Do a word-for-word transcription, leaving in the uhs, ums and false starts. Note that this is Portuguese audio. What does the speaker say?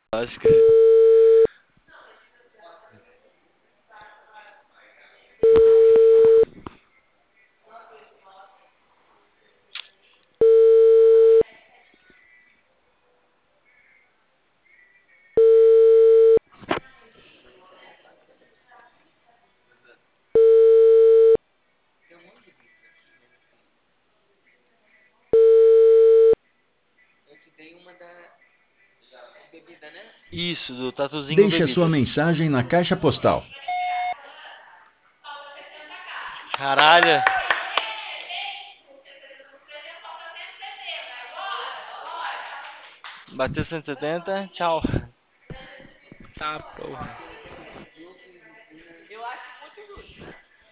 Acho que... Isso, do Tatuzinho Deixe a sua Bebidas. mensagem na caixa postal. Caralho. Bateu cento e setenta, tchau. Tá, porra.